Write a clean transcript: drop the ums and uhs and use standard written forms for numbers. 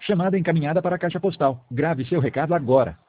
Chamada encaminhada para a caixa postal. Grave seu recado agora.